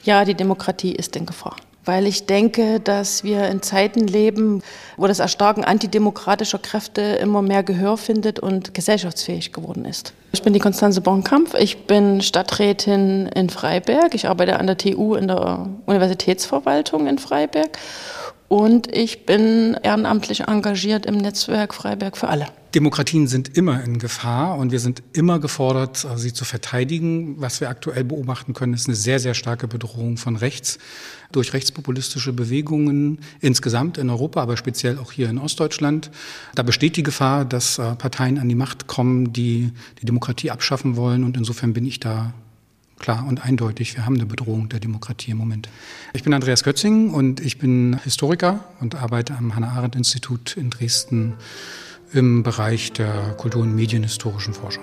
Ja, die Demokratie ist in Gefahr. Weil ich denke, dass wir in Zeiten leben, wo das Erstarken antidemokratischer Kräfte immer mehr Gehör findet und gesellschaftsfähig geworden ist. Ich bin die Constanze Bornkampf, ich bin Stadträtin in Freiberg. Ich arbeite an der TU in der Universitätsverwaltung in Freiberg. Und ich bin ehrenamtlich engagiert im Netzwerk Freiberg für alle. Demokratien sind immer in Gefahr und wir sind immer gefordert, sie zu verteidigen. Was wir aktuell beobachten können, ist eine sehr, sehr starke Bedrohung von rechts durch rechtspopulistische Bewegungen insgesamt in Europa, aber speziell auch hier in Ostdeutschland. Da besteht die Gefahr, dass Parteien an die Macht kommen, die die Demokratie abschaffen wollen, und insofern bin ich da klar und eindeutig, wir haben eine Bedrohung der Demokratie im Moment. Ich bin Andreas Kötzing und ich bin Historiker und arbeite am Hannah-Arendt-Institut in Dresden im Bereich der Kultur- und medienhistorischen Forschung.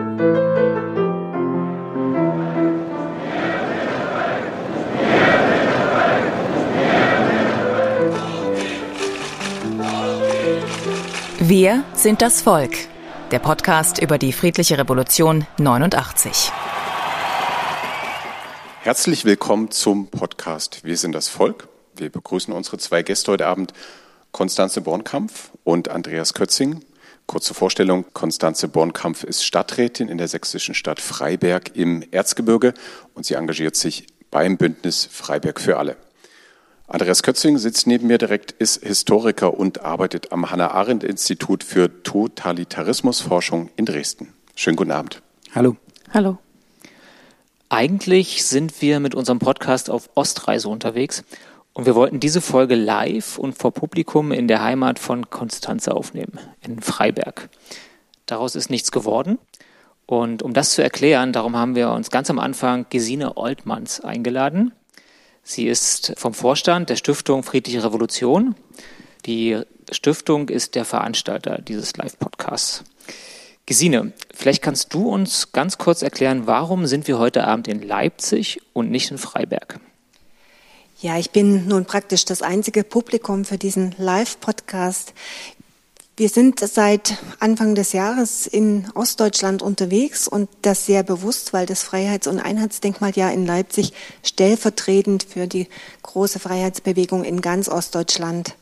Wir sind das Volk. Der Podcast über die friedliche Revolution 89. Herzlich willkommen zum Podcast Wir sind das Volk. Wir begrüßen unsere zwei Gäste heute Abend, Constanze Bornkampf und Andreas Kötzing. Kurze Vorstellung: Constanze Bornkampf ist Stadträtin in der sächsischen Stadt Freiberg im Erzgebirge und sie engagiert sich beim Bündnis Freiberg für alle. Andreas Kötzing sitzt neben mir direkt, ist Historiker und arbeitet am Hannah-Arendt-Institut für Totalitarismusforschung in Dresden. Schönen guten Abend. Hallo. Hallo. Eigentlich sind wir mit unserem Podcast auf Ostreise unterwegs und wir wollten diese Folge live und vor Publikum in der Heimat von Constanze aufnehmen, in Freiberg. Daraus ist nichts geworden und um das zu erklären, darum haben wir uns ganz am Anfang Gesine Oltmanns eingeladen. Sie ist vom Vorstand der Stiftung Friedliche Revolution. Die Stiftung ist der Veranstalter dieses Live-Podcasts. Gesine, vielleicht kannst du uns ganz kurz erklären, warum sind wir heute Abend in Leipzig und nicht in Freiberg? Ja, ich bin nun praktisch das einzige Publikum für diesen Live-Podcast. Wir sind seit Anfang des Jahres in Ostdeutschland unterwegs und das sehr bewusst, weil das Freiheits- und Einheitsdenkmal ja in Leipzig stellvertretend für die große Freiheitsbewegung in ganz Ostdeutschland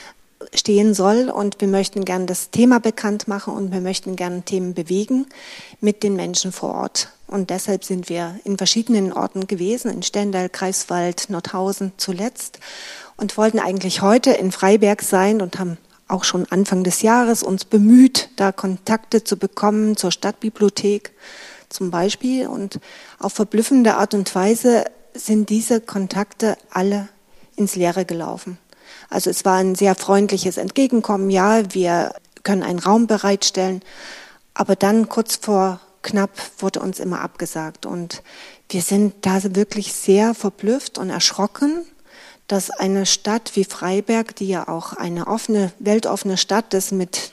stehen soll, und wir möchten gern das Thema bekannt machen und wir möchten gern Themen bewegen mit den Menschen vor Ort. Und deshalb sind wir in verschiedenen Orten gewesen, in Stendal, Greifswald, Nordhausen zuletzt, und wollten eigentlich heute in Freiberg sein und haben auch schon Anfang des Jahres uns bemüht, da Kontakte zu bekommen zur Stadtbibliothek zum Beispiel. Und auf verblüffende Art und Weise sind diese Kontakte alle ins Leere gelaufen. Also es war ein sehr freundliches Entgegenkommen, ja, wir können einen Raum bereitstellen, aber dann kurz vor knapp wurde uns immer abgesagt. Und wir sind da wirklich sehr verblüfft und erschrocken, dass eine Stadt wie Freiberg, die ja auch eine offene, weltoffene Stadt ist mit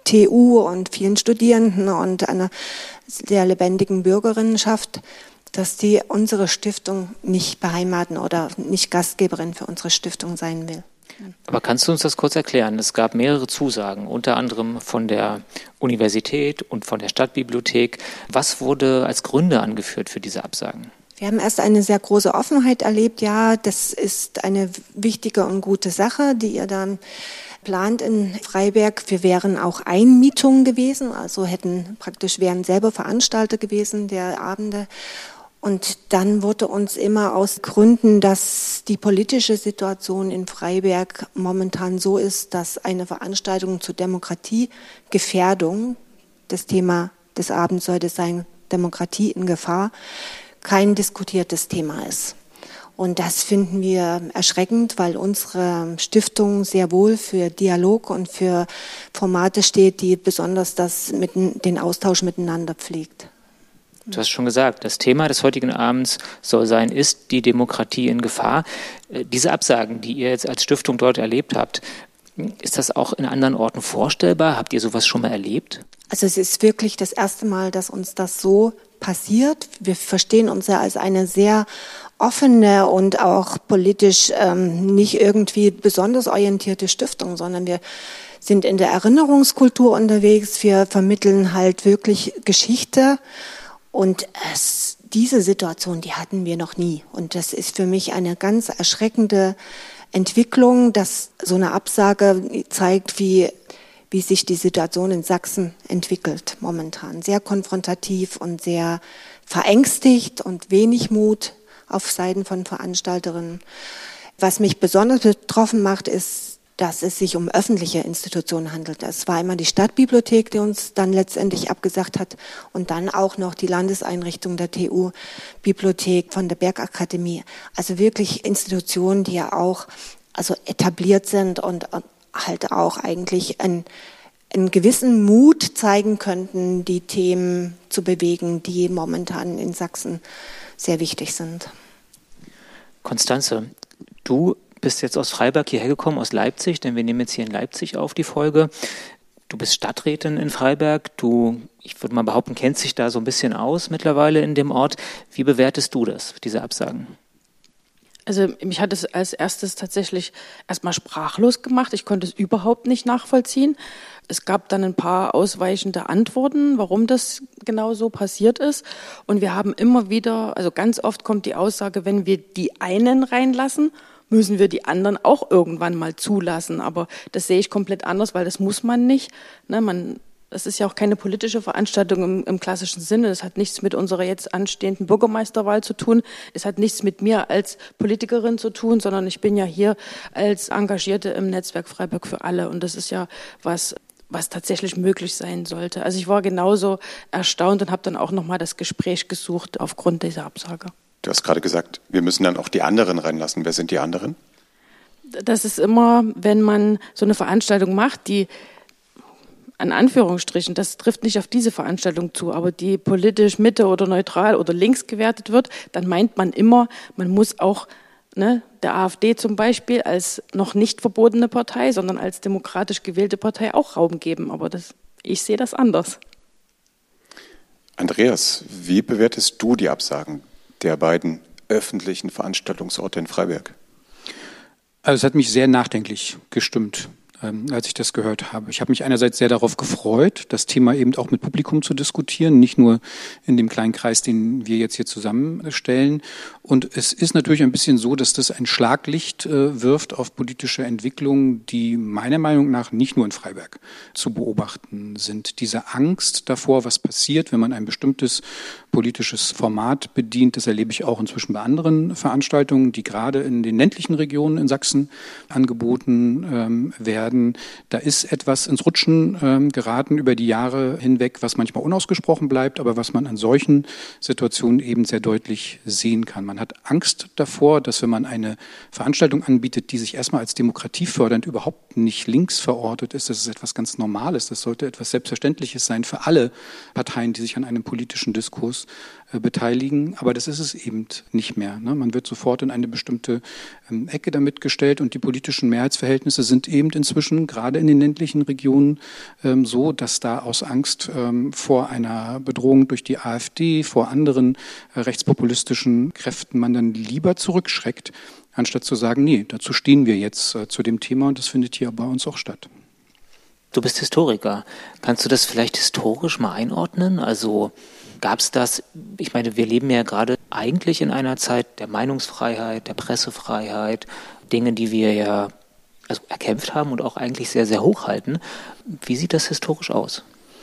TU und vielen Studierenden und einer sehr lebendigen Bürgerinnenschaft, dass die unsere Stiftung nicht beheimaten oder nicht Gastgeberin für unsere Stiftung sein will. Aber kannst du uns das kurz erklären? Es gab mehrere Zusagen, unter anderem von der Universität und von der Stadtbibliothek. Was wurde als Gründe angeführt für diese Absagen? Wir haben erst eine sehr große Offenheit erlebt. Ja, das ist eine wichtige und gute Sache, die ihr dann plant in Freiberg. Wir wären auch Einmietungen gewesen, also wären selber Veranstalter gewesen der Abende. Und dann wurde uns immer aus Gründen, dass die politische Situation in Freiberg momentan so ist, dass eine Veranstaltung zur Demokratiegefährdung, das Thema des Abends sollte sein, Demokratie in Gefahr, kein diskutiertes Thema ist. Und das finden wir erschreckend, weil unsere Stiftung sehr wohl für Dialog und für Formate steht, die besonders den Austausch miteinander pflegt. Du hast schon gesagt, das Thema des heutigen Abends soll sein, ist die Demokratie in Gefahr? Diese Absagen, die ihr jetzt als Stiftung dort erlebt habt, ist das auch in anderen Orten vorstellbar? Habt ihr sowas schon mal erlebt? Also es ist wirklich das erste Mal, dass uns das so passiert. Wir verstehen uns ja als eine sehr offene und auch politisch nicht irgendwie besonders orientierte Stiftung, sondern wir sind in der Erinnerungskultur unterwegs. Wir vermitteln halt wirklich Geschichte. Und diese Situation, die hatten wir noch nie. Und das ist für mich eine ganz erschreckende Entwicklung, dass so eine Absage zeigt, wie sich die Situation in Sachsen entwickelt momentan. Sehr konfrontativ und sehr verängstigt und wenig Mut auf Seiten von Veranstalterinnen. Was mich besonders betroffen macht, ist, dass es sich um öffentliche Institutionen handelt. Es war immer die Stadtbibliothek, die uns dann letztendlich abgesagt hat und dann auch noch die Landeseinrichtung der TU-Bibliothek von der Bergakademie. Also wirklich Institutionen, die ja auch etabliert sind und halt auch eigentlich einen gewissen Mut zeigen könnten, die Themen zu bewegen, die momentan in Sachsen sehr wichtig sind. Constanze, du bist jetzt aus Freiberg hierher gekommen, aus Leipzig, denn wir nehmen jetzt hier in Leipzig auf die Folge. Du bist Stadträtin in Freiberg. Du, ich würde mal behaupten, kennst dich da so ein bisschen aus mittlerweile in dem Ort. Wie bewertest du das, diese Absagen? Also mich hat es als erstes tatsächlich erstmal sprachlos gemacht. Ich konnte es überhaupt nicht nachvollziehen. Es gab dann ein paar ausweichende Antworten, warum das genau so passiert ist. Und wir haben immer wieder, also ganz oft kommt die Aussage, wenn wir die einen reinlassen, müssen wir die anderen auch irgendwann mal zulassen. Aber das sehe ich komplett anders, weil das muss man nicht. Das ist ja auch keine politische Veranstaltung im klassischen Sinne. Das hat nichts mit unserer jetzt anstehenden Bürgermeisterwahl zu tun. Es hat nichts mit mir als Politikerin zu tun, sondern ich bin ja hier als Engagierte im Netzwerk Freiberg für alle. Und das ist ja was tatsächlich möglich sein sollte. Also ich war genauso erstaunt und habe dann auch nochmal das Gespräch gesucht aufgrund dieser Absage. Du hast gerade gesagt, wir müssen dann auch die anderen reinlassen. Wer sind die anderen? Das ist immer, wenn man so eine Veranstaltung macht, die an Anführungsstrichen, das trifft nicht auf diese Veranstaltung zu, aber die politisch Mitte oder neutral oder links gewertet wird, dann meint man immer, man muss auch der AfD zum Beispiel als noch nicht verbotene Partei, sondern als demokratisch gewählte Partei auch Raum geben. Aber ich sehe das anders. Andreas, wie bewertest du die Absagen der beiden öffentlichen Veranstaltungsorte in Freiberg? Also es hat mich sehr nachdenklich gestimmt, als ich das gehört habe. Ich habe mich einerseits sehr darauf gefreut, das Thema eben auch mit Publikum zu diskutieren, nicht nur in dem kleinen Kreis, den wir jetzt hier zusammenstellen. Und es ist natürlich ein bisschen so, dass das ein Schlaglicht wirft auf politische Entwicklungen, die meiner Meinung nach nicht nur in Freiberg zu beobachten sind. Diese Angst davor, was passiert, wenn man ein bestimmtes politisches Format bedient, das erlebe ich auch inzwischen bei anderen Veranstaltungen, die gerade in den ländlichen Regionen in Sachsen angeboten werden. Da ist etwas ins Rutschen geraten über die Jahre hinweg, was manchmal unausgesprochen bleibt, aber was man an solchen Situationen eben sehr deutlich sehen kann. Man hat Angst davor, dass wenn man eine Veranstaltung anbietet, die sich erstmal als demokratiefördernd überhaupt nicht links verortet ist, das ist etwas ganz Normales. Das sollte etwas Selbstverständliches sein für alle Parteien, die sich an einem politischen Diskurs beteiligen. Aber das ist es eben nicht mehr. Man wird sofort in eine bestimmte Ecke damit gestellt und die politischen Mehrheitsverhältnisse sind eben inzwischen gerade in den ländlichen Regionen so, dass da aus Angst vor einer Bedrohung durch die AfD, vor anderen rechtspopulistischen Kräften man dann lieber zurückschreckt, anstatt zu sagen, nee, dazu stehen wir jetzt zu dem Thema und das findet hier bei uns auch statt. Du bist Historiker. Kannst du das vielleicht historisch mal einordnen? Also gab es das, ich meine, wir leben ja gerade eigentlich in einer Zeit der Meinungsfreiheit, der Pressefreiheit, Dinge, die wir ja erkämpft haben und auch eigentlich sehr, sehr hochhalten. Wie sieht das historisch aus?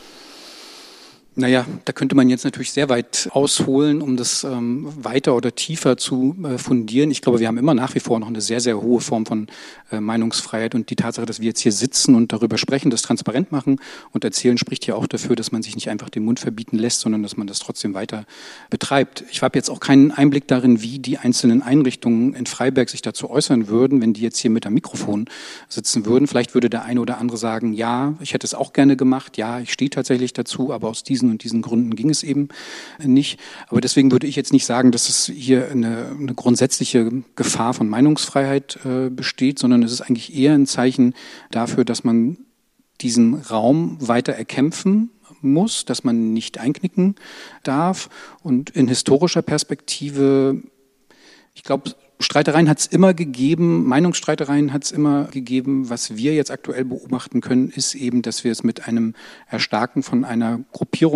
Naja, da könnte man jetzt natürlich sehr weit ausholen, um das weiter oder tiefer zu fundieren. Ich glaube, wir haben immer nach wie vor noch eine sehr, sehr hohe Form von Meinungsfreiheit und die Tatsache, dass wir jetzt hier sitzen und darüber sprechen, das transparent machen und erzählen, spricht ja auch dafür, dass man sich nicht einfach den Mund verbieten lässt, sondern dass man das trotzdem weiter betreibt. Ich habe jetzt auch keinen Einblick darin, wie die einzelnen Einrichtungen in Freiberg sich dazu äußern würden, wenn die jetzt hier mit am Mikrofon sitzen würden. Vielleicht würde der eine oder andere sagen, ja, ich hätte es auch gerne gemacht, ja, ich stehe tatsächlich dazu, aber aus diesen und diesen Gründen ging es eben nicht. Aber deswegen würde ich jetzt nicht sagen, dass es hier eine grundsätzliche Gefahr von Meinungsfreiheit besteht, sondern es ist eigentlich eher ein Zeichen dafür, dass man diesen Raum weiter erkämpfen muss, dass man nicht einknicken darf. Und in historischer Perspektive, ich glaube, Streitereien hat es immer gegeben, Meinungsstreitereien hat es immer gegeben. Was wir jetzt aktuell beobachten können, ist eben, dass wir es mit einem Erstarken von einer Gruppierung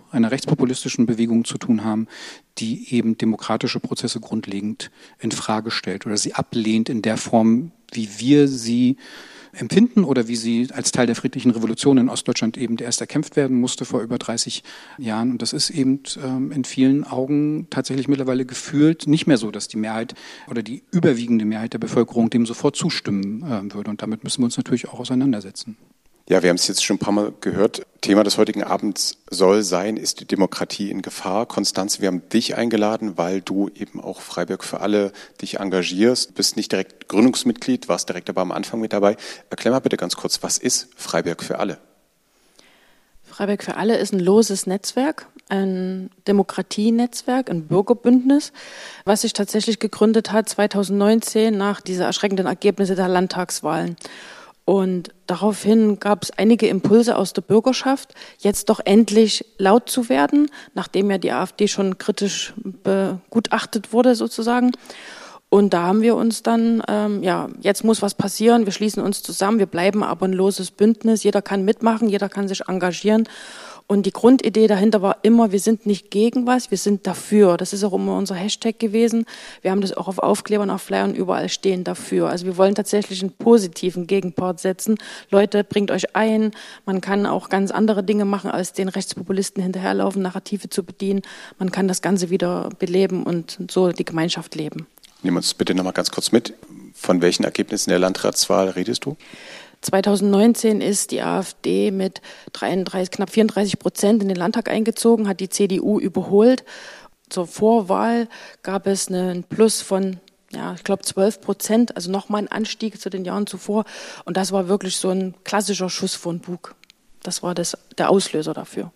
einer rechtspopulistischen Bewegung zu tun haben, die eben demokratische Prozesse grundlegend in Frage stellt oder sie ablehnt in der Form, wie wir sie empfinden oder wie sie als Teil der friedlichen Revolution in Ostdeutschland eben erst erkämpft werden musste vor über 30 Jahren. Und das ist eben in vielen Augen tatsächlich mittlerweile gefühlt nicht mehr so, dass die Mehrheit oder die überwiegende Mehrheit der Bevölkerung dem sofort zustimmen würde. Und damit müssen wir uns natürlich auch auseinandersetzen. Ja, wir haben es jetzt schon ein paar Mal gehört. Thema des heutigen Abends soll sein, ist die Demokratie in Gefahr? Konstanze, wir haben dich eingeladen, weil du eben auch Freiburg für alle dich engagierst. Du bist nicht direkt Gründungsmitglied, warst direkt aber am Anfang mit dabei. Erklär mal bitte ganz kurz, was ist Freiburg für alle? Freiburg für alle ist ein loses Netzwerk, ein Demokratienetzwerk, ein Bürgerbündnis, was sich tatsächlich gegründet hat 2019 nach dieser erschreckenden Ergebnisse der Landtagswahlen. Und daraufhin gab es einige Impulse aus der Bürgerschaft, jetzt doch endlich laut zu werden, nachdem ja die AfD schon kritisch begutachtet wurde sozusagen. Und da haben wir uns dann, jetzt muss was passieren, wir schließen uns zusammen, wir bleiben aber ein loses Bündnis, jeder kann mitmachen, jeder kann sich engagieren. Und die Grundidee dahinter war immer, wir sind nicht gegen was, wir sind dafür. Das ist auch immer unser Hashtag gewesen. Wir haben das auch auf Aufklebern, auf Flyern überall stehen, dafür. Also wir wollen tatsächlich einen positiven Gegenpart setzen. Leute, bringt euch ein. Man kann auch ganz andere Dinge machen, als den Rechtspopulisten hinterherlaufen, Narrative zu bedienen. Man kann das Ganze wieder beleben und so die Gemeinschaft leben. Nimm uns bitte nochmal ganz kurz mit. Von welchen Ergebnissen der Landratswahl redest du? 2019 ist die AfD mit knapp 34% in den Landtag eingezogen, hat die CDU überholt. Zur Vorwahl gab es einen Plus von, ich glaube 12%, also nochmal ein Anstieg zu den Jahren zuvor. Und das war wirklich so ein klassischer Schuss vor den Bug. Das war der Auslöser dafür.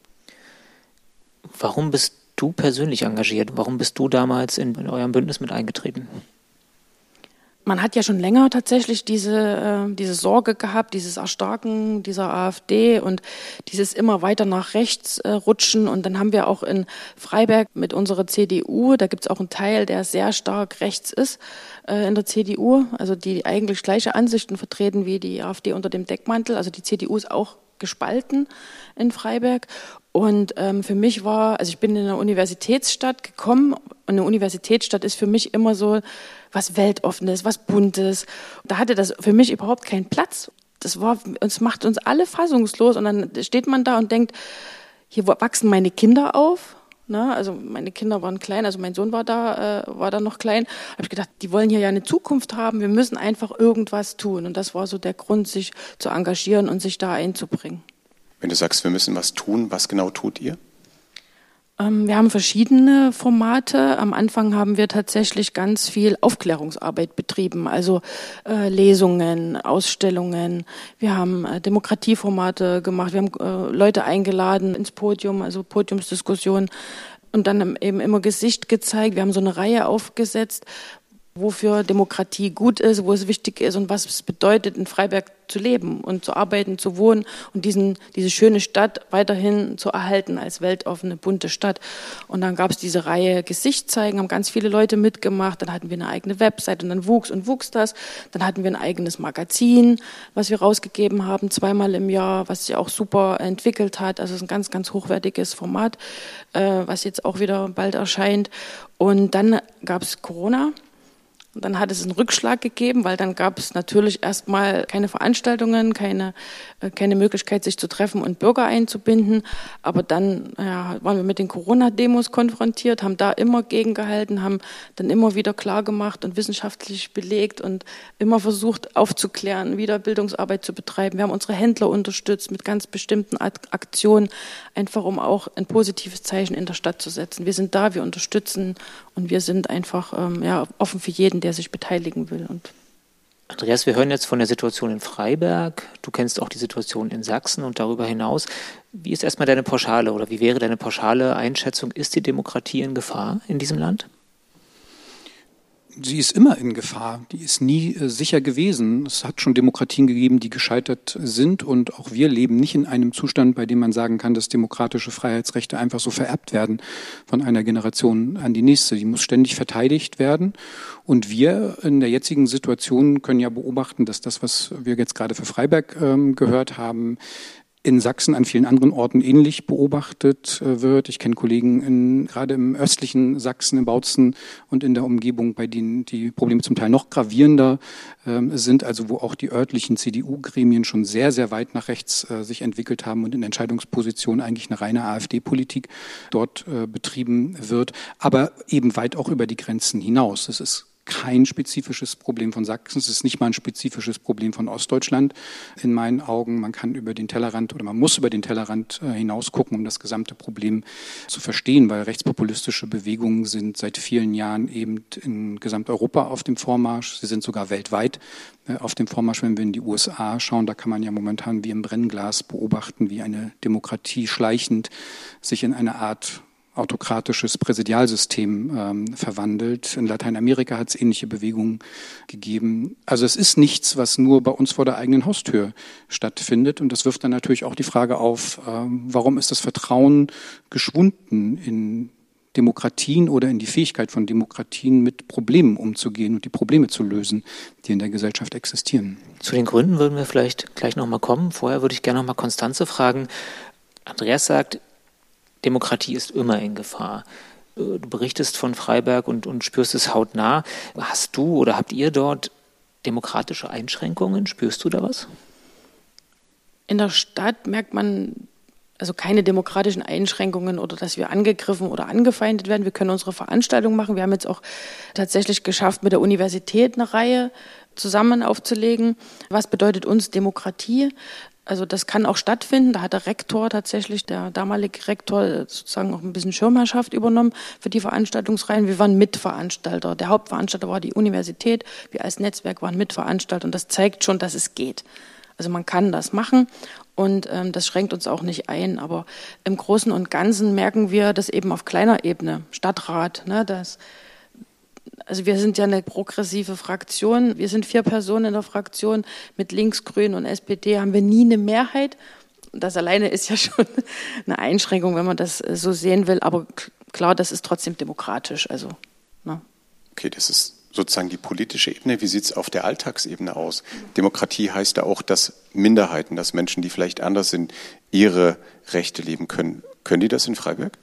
Warum bist du persönlich engagiert? Warum bist du damals in eurem Bündnis mit eingetreten? Man hat ja schon länger tatsächlich diese Sorge gehabt, dieses Erstarken dieser AfD und dieses immer weiter nach rechts rutschen. Und dann haben wir auch in Freiberg mit unserer CDU, da gibt es auch einen Teil, der sehr stark rechts ist in der CDU, also die eigentlich gleiche Ansichten vertreten wie die AfD unter dem Deckmantel. Also die CDU ist auch gespalten in Freiberg. Und für mich ich bin in eine Universitätsstadt gekommen. Und eine Universitätsstadt ist für mich immer so was Weltoffenes, was Buntes. Da hatte das für mich überhaupt keinen Platz. Es macht uns alle fassungslos. Und dann steht man da und denkt, hier wachsen meine Kinder auf. Na, also meine Kinder waren klein, also mein Sohn war da noch klein. Da habe ich gedacht, die wollen hier ja eine Zukunft haben. Wir müssen einfach irgendwas tun. Und das war so der Grund, sich zu engagieren und sich da einzubringen. Wenn du sagst, wir müssen was tun, was genau tut ihr? Wir haben verschiedene Formate. Am Anfang haben wir tatsächlich ganz viel Aufklärungsarbeit betrieben, also Lesungen, Ausstellungen. Wir haben Demokratieformate gemacht. Wir haben Leute eingeladen ins Podium, also Podiumsdiskussionen und dann eben immer Gesicht gezeigt. Wir haben so eine Reihe aufgesetzt, wofür Demokratie gut ist, wo es wichtig ist und was es bedeutet, in Freiberg zu leben und zu arbeiten, zu wohnen und diese schöne Stadt weiterhin zu erhalten als weltoffene, bunte Stadt. Und dann gab es diese Reihe Gesicht zeigen, haben ganz viele Leute mitgemacht. Dann hatten wir eine eigene Website und dann wuchs das. Dann hatten wir ein eigenes Magazin, was wir rausgegeben haben, 2-mal im Jahr, was sich auch super entwickelt hat. Also es ist ein ganz, ganz hochwertiges Format, was jetzt auch wieder bald erscheint. Und dann gab es Corona. Und dann hat es einen Rückschlag gegeben, weil dann gab es natürlich erstmal keine Veranstaltungen, keine Möglichkeit, sich zu treffen und Bürger einzubinden. Aber dann waren wir mit den Corona-Demos konfrontiert, haben da immer gegengehalten, haben dann immer wieder klar gemacht und wissenschaftlich belegt und immer versucht aufzuklären, wieder Bildungsarbeit zu betreiben. Wir haben unsere Händler unterstützt mit ganz bestimmten Aktionen, einfach um auch ein positives Zeichen in der Stadt zu setzen. Wir sind da, wir unterstützen und wir sind einfach offen für jeden, der sich beteiligen will. Und Andreas, wir hören jetzt von der Situation in Freiberg. Du kennst auch die Situation in Sachsen und darüber hinaus. Wie ist erstmal deine pauschale oder wie wäre deine pauschale Einschätzung? Ist die Demokratie in Gefahr in diesem Land? Sie ist immer in Gefahr. Die ist nie sicher gewesen. Es hat schon Demokratien gegeben, die gescheitert sind. Und auch wir leben nicht in einem Zustand, bei dem man sagen kann, dass demokratische Freiheitsrechte einfach so vererbt werden von einer Generation an die nächste. Die muss ständig verteidigt werden. Und wir in der jetzigen Situation können ja beobachten, dass das, was wir jetzt gerade für Freiberg gehört haben, in Sachsen an vielen anderen Orten ähnlich beobachtet wird. Ich kenne Kollegen gerade im östlichen Sachsen, in Bautzen und in der Umgebung, bei denen die Probleme zum Teil noch gravierender sind, also wo auch die örtlichen CDU-Gremien schon sehr, sehr weit nach rechts sich entwickelt haben und in Entscheidungspositionen eigentlich eine reine AfD-Politik dort betrieben wird, aber eben weit auch über die Grenzen hinaus. Es ist kein spezifisches Problem von Sachsen. Es ist nicht mal ein spezifisches Problem von Ostdeutschland. In meinen Augen, man kann über den Tellerrand oder man muss über den Tellerrand hinaus gucken, um das gesamte Problem zu verstehen, weil rechtspopulistische Bewegungen sind seit vielen Jahren eben in Gesamteuropa auf dem Vormarsch. Sie sind sogar weltweit auf dem Vormarsch. Wenn wir in die USA schauen, da kann man ja momentan wie im Brennglas beobachten, wie eine Demokratie schleichend sich in eine Art autokratisches Präsidialsystem verwandelt. In Lateinamerika hat es ähnliche Bewegungen gegeben. Also es ist nichts, was nur bei uns vor der eigenen Haustür stattfindet. Und das wirft dann natürlich auch die Frage auf, warum ist das Vertrauen geschwunden in Demokratien oder in die Fähigkeit von Demokratien, mit Problemen umzugehen und die Probleme zu lösen, die in der Gesellschaft existieren. Zu den Gründen würden wir vielleicht gleich nochmal kommen. Vorher würde ich gerne nochmal Constanze fragen. Andreas sagt, Demokratie ist immer in Gefahr. Du berichtest von Freiberg und spürst es hautnah. Hast du oder habt ihr dort demokratische Einschränkungen? Spürst du da was? In der Stadt merkt man also keine demokratischen Einschränkungen oder dass wir angegriffen oder angefeindet werden. Wir können unsere Veranstaltung machen. Wir haben jetzt auch tatsächlich geschafft, mit der Universität eine Reihe zusammen aufzulegen. Was bedeutet uns Demokratie? Also das kann auch stattfinden. Da hat der Rektor tatsächlich, der damalige Rektor, sozusagen auch ein bisschen Schirmherrschaft übernommen für die Veranstaltungsreihen. Wir waren Mitveranstalter. Der Hauptveranstalter war die Universität. Wir als Netzwerk waren Mitveranstalter. Und das zeigt schon, dass es geht. Also man kann das machen und das schränkt uns auch nicht ein. Aber im Großen und Ganzen merken wir das eben auf kleiner Ebene. Stadtrat, ne, also wir sind ja eine progressive Fraktion. Wir sind 4 Personen in der Fraktion. Mit Links, Grün und SPD haben wir nie eine Mehrheit. Das alleine ist ja schon eine Einschränkung, wenn man das so sehen will. Aber klar, das ist trotzdem demokratisch. Also, ne. Okay, das ist sozusagen die politische Ebene. Wie sieht es auf der Alltagsebene aus? Demokratie heißt ja auch, dass Minderheiten, dass Menschen, die vielleicht anders sind, ihre Rechte leben können. Können die das in Freiberg?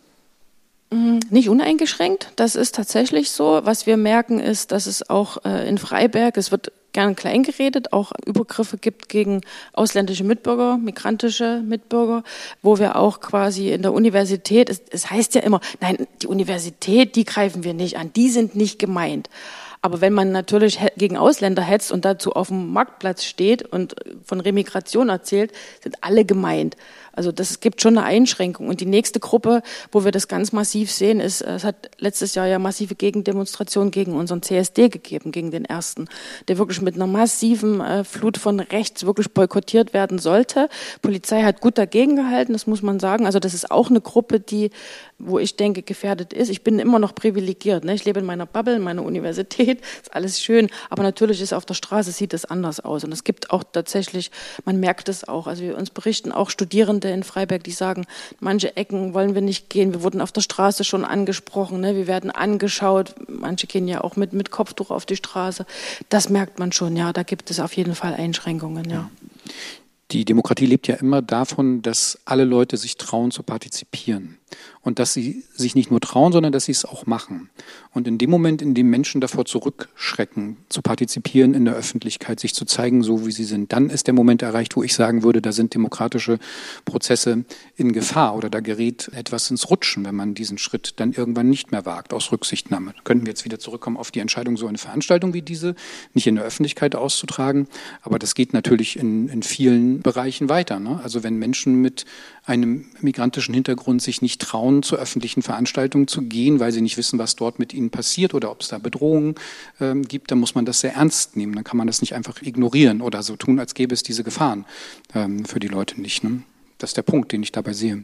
Nicht uneingeschränkt, das ist tatsächlich so. Was wir merken ist, dass es auch in Freiberg, es wird gern klein geredet, auch Übergriffe gibt gegen ausländische Mitbürger, migrantische Mitbürger, wo wir auch quasi in der Universität, es heißt ja immer, nein, die Universität, die greifen wir nicht an, die sind nicht gemeint. Aber wenn man natürlich gegen Ausländer hetzt und dazu auf dem Marktplatz steht und von Remigration erzählt, sind alle gemeint. Also das gibt schon eine Einschränkung. Und die nächste Gruppe, wo wir das ganz massiv sehen, ist, es hat letztes Jahr ja massive Gegendemonstrationen gegen unseren CSD gegeben, gegen den ersten, der wirklich mit einer massiven Flut von rechts wirklich boykottiert werden sollte. Polizei hat gut dagegen gehalten, das muss man sagen. Also das ist auch eine Gruppe, wo ich denke, gefährdet ist. Ich bin immer noch privilegiert, ne? Ich lebe in meiner Bubble, in meiner Universität, ist alles schön. Aber natürlich ist auf der Straße sieht es anders aus. Und es gibt auch tatsächlich, man merkt es auch. Also wir uns berichten auch Studierende in Freiberg, die sagen, manche Ecken wollen wir nicht gehen. Wir wurden auf der Straße schon angesprochen, ne? Wir werden angeschaut. Manche gehen ja auch mit Kopftuch auf die Straße. Das merkt man schon, ja. Da gibt es auf jeden Fall Einschränkungen, ja. Die Demokratie lebt ja immer davon, dass alle Leute sich trauen zu partizipieren. Und dass sie sich nicht nur trauen, sondern dass sie es auch machen. Und in dem Moment, in dem Menschen davor zurückschrecken, zu partizipieren in der Öffentlichkeit, sich zu zeigen, so wie sie sind, dann ist der Moment erreicht, wo ich sagen würde, da sind demokratische Prozesse in Gefahr oder da gerät etwas ins Rutschen, wenn man diesen Schritt dann irgendwann nicht mehr wagt, aus Rücksichtnahme. Könnten wir jetzt wieder zurückkommen auf die Entscheidung, so eine Veranstaltung wie diese nicht in der Öffentlichkeit auszutragen. Aber das geht natürlich in vielen Bereichen weiter, ne? Also wenn Menschen mit einem migrantischen Hintergrund sich nicht trauen, zu öffentlichen Veranstaltungen zu gehen, weil sie nicht wissen, was dort mit ihnen passiert oder ob es da Bedrohungen gibt, dann muss man das sehr ernst nehmen. Dann kann man das nicht einfach ignorieren oder so tun, als gäbe es diese Gefahren für die Leute nicht. Ne? Das ist der Punkt, den ich dabei sehe.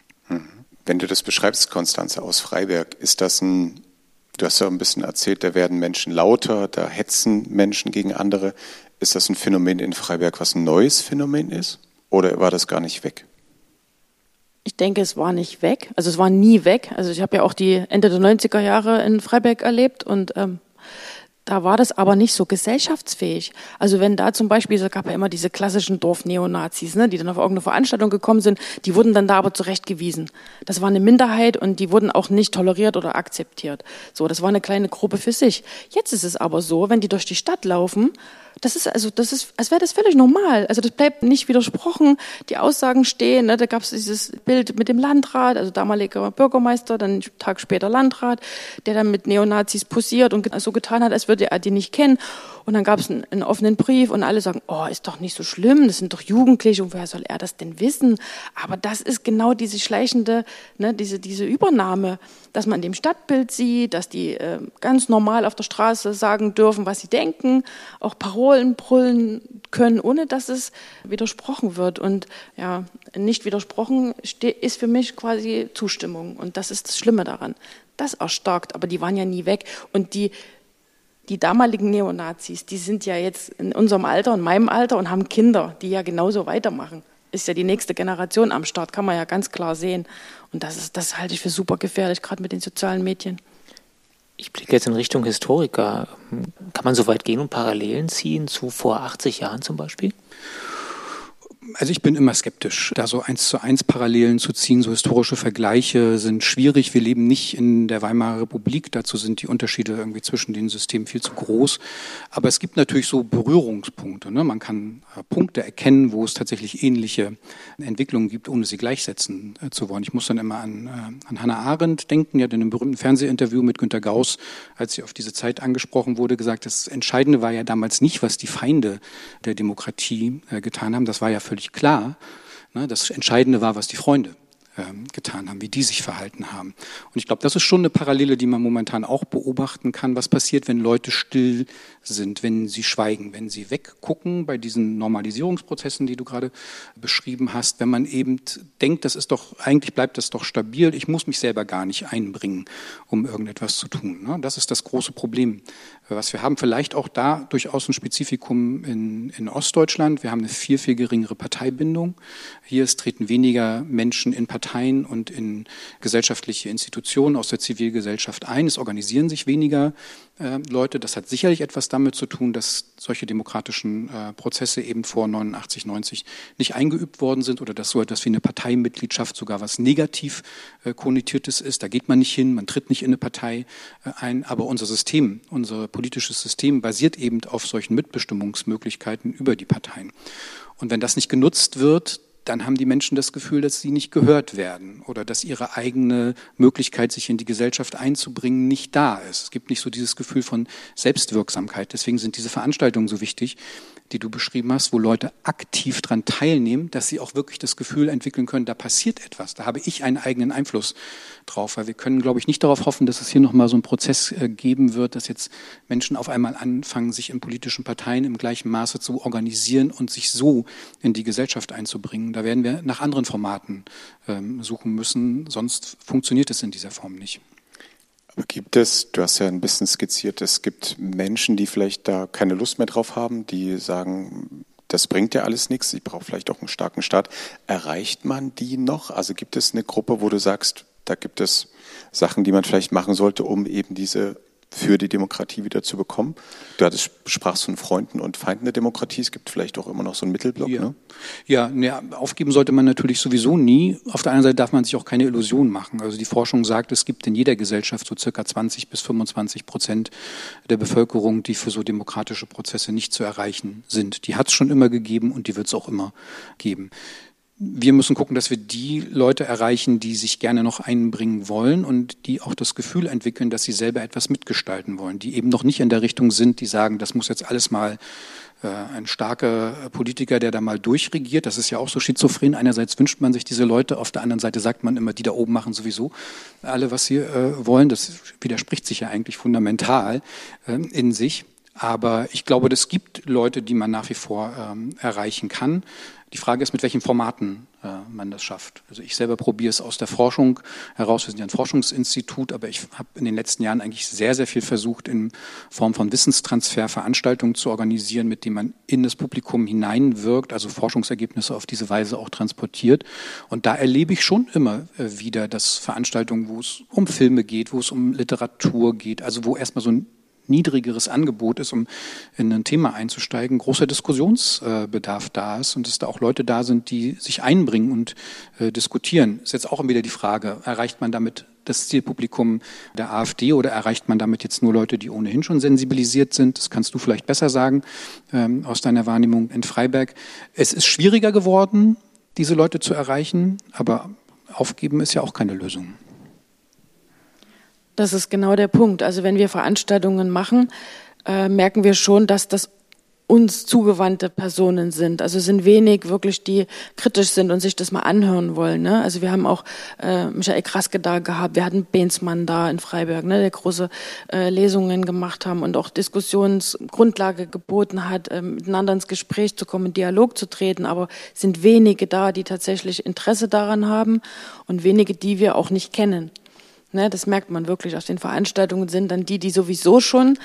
Wenn du das beschreibst, Constanze, aus Freiberg, ist das du hast ja ein bisschen erzählt, da werden Menschen lauter, da hetzen Menschen gegen andere. Ist das ein Phänomen in Freiberg, was ein neues Phänomen ist? Oder war das gar nicht weg? Ich denke, es war nicht weg. Also es war nie weg. Also ich habe ja auch die Ende der 90er Jahre in Freiberg erlebt und Da war das aber nicht so gesellschaftsfähig. Also wenn da zum Beispiel, es gab ja immer diese klassischen Dorfneonazis, ne, die dann auf irgendeine Veranstaltung gekommen sind, die wurden dann da aber zurechtgewiesen. Das war eine Minderheit und die wurden auch nicht toleriert oder akzeptiert. So, das war eine kleine Gruppe für sich. Jetzt ist es aber so, wenn die durch die Stadt laufen, das ist, als wäre das völlig normal. Also das bleibt nicht widersprochen. Die Aussagen stehen, ne, da gab es dieses Bild mit dem Landrat, also damaliger Bürgermeister, dann einen Tag später Landrat, der dann mit Neonazis posiert und so getan hat, als würde er die nicht kennen. Und dann gab es einen offenen Brief und alle sagen, oh, ist doch nicht so schlimm, das sind doch Jugendliche und woher soll er das denn wissen? Aber das ist genau diese schleichende, ne, diese Übernahme, dass man dem Stadtbild sieht, dass die ganz normal auf der Straße sagen dürfen, was sie denken, auch Parolen brüllen können, ohne dass es widersprochen wird. Und ja, nicht widersprochen ist für mich quasi Zustimmung. Und das ist das Schlimme daran. Das erstarkt, aber die waren ja nie weg. Und die damaligen Neonazis, die sind ja jetzt in unserem Alter und meinem Alter und haben Kinder, die ja genauso weitermachen. Ist ja die nächste Generation am Start, kann man ja ganz klar sehen. Und das halte ich für super gefährlich, gerade mit den sozialen Medien. Ich blicke jetzt in Richtung Historiker. Kann man so weit gehen und Parallelen ziehen zu vor 80 Jahren zum Beispiel? Also ich bin immer skeptisch, da so 1:1 Parallelen zu ziehen. So historische Vergleiche sind schwierig. Wir leben nicht in der Weimarer Republik. Dazu sind die Unterschiede irgendwie zwischen den Systemen viel zu groß. Aber es gibt natürlich so Berührungspunkte, ne? Man kann Punkte erkennen, wo es tatsächlich ähnliche Entwicklungen gibt, ohne sie gleichsetzen zu wollen. Ich muss dann immer an Hannah Arendt denken. Die hat in einem berühmten Fernsehinterview mit Günter Gauss, als sie auf diese Zeit angesprochen wurde, gesagt, das Entscheidende war ja damals nicht, was die Feinde der Demokratie getan haben. Das war ja völlig klar. Das Entscheidende war, was die Freunde getan haben, wie die sich verhalten haben. Und ich glaube, das ist schon eine Parallele, die man momentan auch beobachten kann. Was passiert, wenn Leute still sind, wenn sie schweigen, wenn sie weggucken bei diesen Normalisierungsprozessen, die du gerade beschrieben hast, wenn man eben denkt, eigentlich bleibt das doch stabil, ich muss mich selber gar nicht einbringen, um irgendetwas zu tun. Das ist das große Problem, was wir haben. Vielleicht auch da durchaus ein Spezifikum in Ostdeutschland. Wir haben eine viel, viel geringere Parteibindung. Hier treten weniger Menschen in Parteien und in gesellschaftliche Institutionen aus der Zivilgesellschaft ein. Es organisieren sich weniger Leute. Das hat sicherlich etwas damit zu tun, dass solche demokratischen Prozesse eben vor 89, 90 nicht eingeübt worden sind oder dass so etwas wie eine Parteimitgliedschaft sogar was negativ konnotiertes ist. Da geht man nicht hin, man tritt nicht in eine Partei ein. Aber unser politisches System basiert eben auf solchen Mitbestimmungsmöglichkeiten über die Parteien. Und wenn das nicht genutzt wird, dann haben die Menschen das Gefühl, dass sie nicht gehört werden oder dass ihre eigene Möglichkeit, sich in die Gesellschaft einzubringen, nicht da ist. Es gibt nicht so dieses Gefühl von Selbstwirksamkeit. Deswegen sind diese Veranstaltungen so wichtig, die du beschrieben hast, wo Leute aktiv daran teilnehmen, dass sie auch wirklich das Gefühl entwickeln können, da passiert etwas, da habe ich einen eigenen Einfluss drauf. Weil wir können, glaube ich, nicht darauf hoffen, dass es hier nochmal so einen Prozess geben wird, dass jetzt Menschen auf einmal anfangen, sich in politischen Parteien im gleichen Maße zu organisieren und sich so in die Gesellschaft einzubringen. Da werden wir nach anderen Formaten suchen müssen, sonst funktioniert es in dieser Form nicht. Aber gibt es, du hast ja ein bisschen skizziert, es gibt Menschen, die vielleicht da keine Lust mehr drauf haben, die sagen, das bringt ja alles nichts, ich brauche vielleicht auch einen starken Staat. Erreicht man die noch? Also gibt es eine Gruppe, wo du sagst, da gibt es Sachen, die man vielleicht machen sollte, um eben diese für die Demokratie wieder zu bekommen? Du sprachst von Freunden und Feinden der Demokratie. Es gibt vielleicht auch immer noch so einen Mittelblock, ja. Ne? Ja, aufgeben sollte man natürlich sowieso nie. Auf der anderen Seite darf man sich auch keine Illusionen machen. Also die Forschung sagt, es gibt in jeder Gesellschaft so circa 20-25% der Bevölkerung, die für so demokratische Prozesse nicht zu erreichen sind. Die hat es schon immer gegeben und die wird es auch immer geben. Wir müssen gucken, dass wir die Leute erreichen, die sich gerne noch einbringen wollen und die auch das Gefühl entwickeln, dass sie selber etwas mitgestalten wollen, die eben noch nicht in der Richtung sind, die sagen, das muss jetzt alles mal ein starker Politiker, der da mal durchregiert. Das ist ja auch so schizophren. Einerseits wünscht man sich diese Leute, auf der anderen Seite sagt man immer, die da oben machen sowieso alle, was sie wollen. Das widerspricht sich ja eigentlich fundamental in sich. Aber ich glaube, es gibt Leute, die man nach wie vor erreichen kann. Die Frage ist, mit welchen Formaten man das schafft. Also ich selber probiere es aus der Forschung heraus. Wir sind ja ein Forschungsinstitut, aber ich habe in den letzten Jahren eigentlich sehr, sehr viel versucht, in Form von Wissenstransfer Veranstaltungen zu organisieren, mit denen man in das Publikum hineinwirkt, also Forschungsergebnisse auf diese Weise auch transportiert. Und da erlebe ich schon immer wieder, dass Veranstaltungen, wo es um Filme geht, wo es um Literatur geht, also wo erstmal so ein niedrigeres Angebot ist, um in ein Thema einzusteigen, großer Diskussionsbedarf da ist und dass da auch Leute da sind, die sich einbringen und diskutieren. Ist jetzt auch wieder die Frage, erreicht man damit das Zielpublikum der AfD oder erreicht man damit jetzt nur Leute, die ohnehin schon sensibilisiert sind? Das kannst du vielleicht besser sagen aus deiner Wahrnehmung in Freiberg. Es ist schwieriger geworden, diese Leute zu erreichen, aber aufgeben ist ja auch keine Lösung. Das ist genau der Punkt. Also wenn wir Veranstaltungen machen, merken wir schon, dass das uns zugewandte Personen sind. Also sind wenig wirklich, die kritisch sind und sich das mal anhören wollen. Ne? Also wir haben auch Michael Kraske da gehabt, wir hatten Bensmann da in Freiberg, ne, der große Lesungen gemacht haben und auch Diskussionsgrundlage geboten hat, miteinander ins Gespräch zu kommen, in Dialog zu treten. Aber es sind wenige da, die tatsächlich Interesse daran haben und wenige, die wir auch nicht kennen. Ne, das merkt man wirklich. Auf den Veranstaltungen sind dann die sowieso schon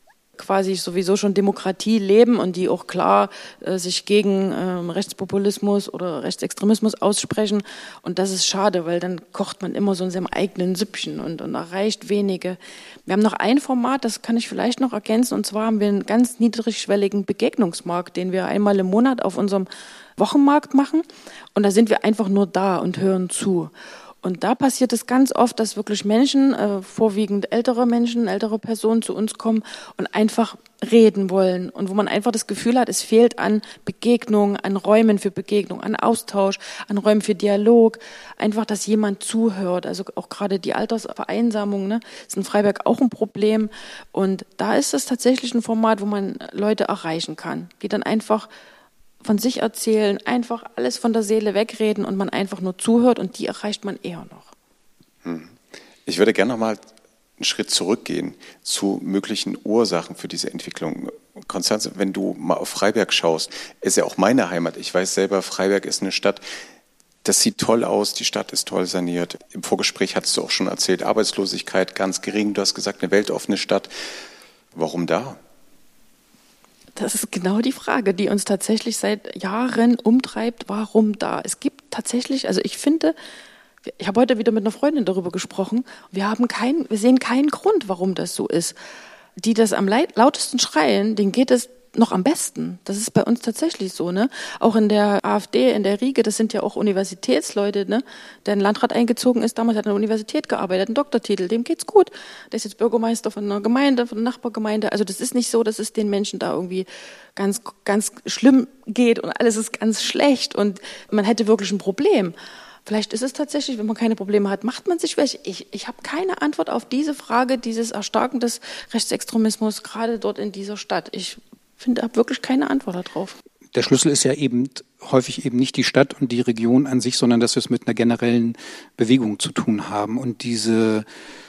Demokratie leben und die auch klar sich gegen Rechtspopulismus oder Rechtsextremismus aussprechen. Und das ist schade, weil dann kocht man immer so in seinem eigenen Süppchen und erreicht wenige. Wir haben noch ein Format, das kann ich vielleicht noch ergänzen, und zwar haben wir einen ganz niedrigschwelligen Begegnungsmarkt, den wir einmal im Monat auf unserem Wochenmarkt machen. Und da sind wir einfach nur da und hören zu. Und da passiert es ganz oft, dass wirklich Menschen, vorwiegend ältere Personen zu uns kommen und einfach reden wollen. Und wo man einfach das Gefühl hat, es fehlt an Begegnung, an Räumen für Begegnung, an Austausch, an Räumen für Dialog. Einfach, dass jemand zuhört. Also auch gerade die Altersvereinsamung, ne, ist in Freiberg auch ein Problem. Und da ist es tatsächlich ein Format, wo man Leute erreichen kann, die dann einfach von sich erzählen, einfach alles von der Seele wegreden und man einfach nur zuhört und die erreicht man eher noch. Ich würde gerne noch mal einen Schritt zurückgehen zu möglichen Ursachen für diese Entwicklung. Konstanze, wenn du mal auf Freiberg schaust, ist ja auch meine Heimat. Ich weiß selber, Freiberg ist eine Stadt, das sieht toll aus, die Stadt ist toll saniert. Im Vorgespräch hattest du auch schon erzählt, Arbeitslosigkeit ganz gering. Du hast gesagt, eine weltoffene Stadt. Warum da? Das ist genau die Frage, die uns tatsächlich seit Jahren umtreibt. Warum da? Es gibt tatsächlich, also ich finde, ich habe heute wieder mit einer Freundin darüber gesprochen. Wir sehen keinen Grund, warum das so ist. Die das am lautesten schreien, denen geht es noch am besten. Das ist bei uns tatsächlich so, ne? Auch in der AfD, in der Riege, das sind ja auch Universitätsleute, ne? Der ein Landrat eingezogen ist, damals hat er an der Universität gearbeitet, einen Doktortitel, dem geht's gut. Der ist jetzt Bürgermeister von einer Gemeinde, von einer Nachbargemeinde. Also das ist nicht so, dass es den Menschen da irgendwie ganz, ganz schlimm geht und alles ist ganz schlecht und man hätte wirklich ein Problem. Vielleicht ist es tatsächlich, wenn man keine Probleme hat, macht man sich welche. Ich habe keine Antwort auf diese Frage, dieses Erstarken des Rechtsextremismus, gerade dort in dieser Stadt. Ich habe wirklich keine Antwort darauf. Der Schlüssel ist ja eben häufig eben nicht die Stadt und die Region an sich, sondern dass wir es mit einer generellen Bewegung zu tun haben. Und diese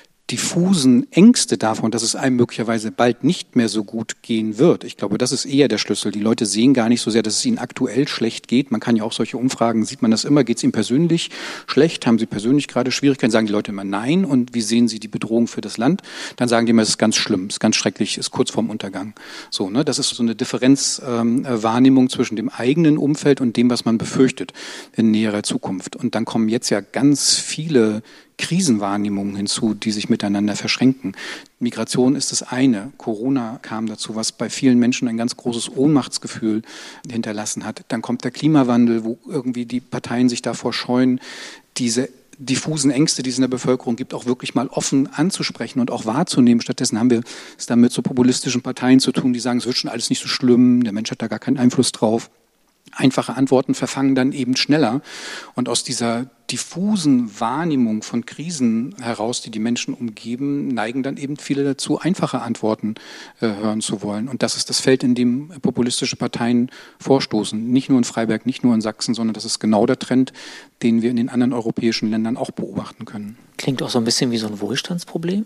diffusen Ängste davon, dass es einem möglicherweise bald nicht mehr so gut gehen wird. Ich glaube, das ist eher der Schlüssel. Die Leute sehen gar nicht so sehr, dass es ihnen aktuell schlecht geht. Man kann ja auch solche Umfragen, sieht man das immer, geht es ihnen persönlich schlecht? Haben sie persönlich gerade Schwierigkeiten? Sagen die Leute immer nein. Und wie sehen sie die Bedrohung für das Land? Dann sagen die immer, es ist ganz schlimm, es ist ganz schrecklich, es ist kurz vorm Untergang. So, ne? Das ist so eine Differenzwahrnehmung zwischen dem eigenen Umfeld und dem, was man befürchtet in näherer Zukunft. Und dann kommen jetzt ja ganz viele Krisenwahrnehmungen hinzu, die sich miteinander verschränken. Migration ist das eine. Corona kam dazu, was bei vielen Menschen ein ganz großes Ohnmachtsgefühl hinterlassen hat. Dann kommt der Klimawandel, wo irgendwie die Parteien sich davor scheuen, diese diffusen Ängste, die es in der Bevölkerung gibt, auch wirklich mal offen anzusprechen und auch wahrzunehmen. Stattdessen haben wir es dann mit so populistischen Parteien zu tun, die sagen, es wird schon alles nicht so schlimm, der Mensch hat da gar keinen Einfluss drauf. Einfache Antworten verfangen dann eben schneller. Und aus dieser diffusen Wahrnehmung von Krisen heraus, die die Menschen umgeben, neigen dann eben viele dazu, einfache Antworten hören zu wollen. Und das ist das Feld, in dem populistische Parteien vorstoßen. Nicht nur in Freiberg, nicht nur in Sachsen, sondern das ist genau der Trend, den wir in den anderen europäischen Ländern auch beobachten können. Klingt auch so ein bisschen wie so ein Wohlstandsproblem.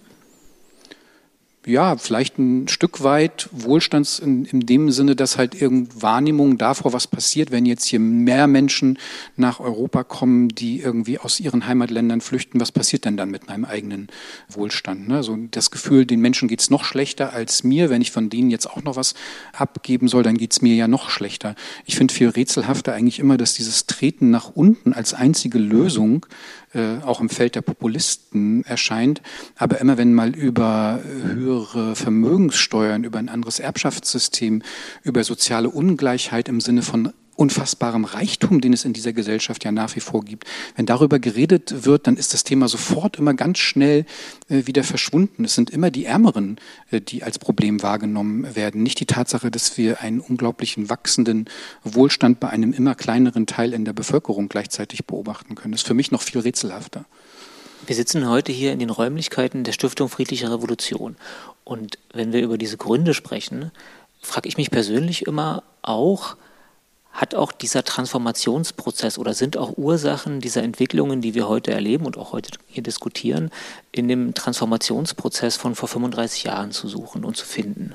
Ja, vielleicht ein Stück weit Wohlstands in dem Sinne, dass halt irgendeine Wahrnehmung davor, was passiert, wenn jetzt hier mehr Menschen nach Europa kommen, die irgendwie aus ihren Heimatländern flüchten, was passiert denn dann mit meinem eigenen Wohlstand? Ne? So das Gefühl, den Menschen geht's noch schlechter als mir, wenn ich von denen jetzt auch noch was abgeben soll, dann geht's mir ja noch schlechter. Ich finde viel rätselhafter eigentlich immer, dass dieses Treten nach unten als einzige Lösung auch im Feld der Populisten erscheint. Aber immer wenn mal über höhere Vermögenssteuern, über ein anderes Erbschaftssystem, über soziale Ungleichheit im Sinne von unfassbarem Reichtum, den es in dieser Gesellschaft ja nach wie vor gibt. Wenn darüber geredet wird, dann ist das Thema sofort immer ganz schnell wieder verschwunden. Es sind immer die Ärmeren, die als Problem wahrgenommen werden. Nicht die Tatsache, dass wir einen unglaublichen wachsenden Wohlstand bei einem immer kleineren Teil in der Bevölkerung gleichzeitig beobachten können. Das ist für mich noch viel rätselhafter. Wir sitzen heute hier in den Räumlichkeiten der Stiftung Friedliche Revolution. Und wenn wir über diese Gründe sprechen, frage ich mich persönlich immer auch, hat auch dieser Transformationsprozess oder sind auch Ursachen dieser Entwicklungen, die wir heute erleben und auch heute hier diskutieren, in dem Transformationsprozess von vor 35 Jahren zu suchen und zu finden?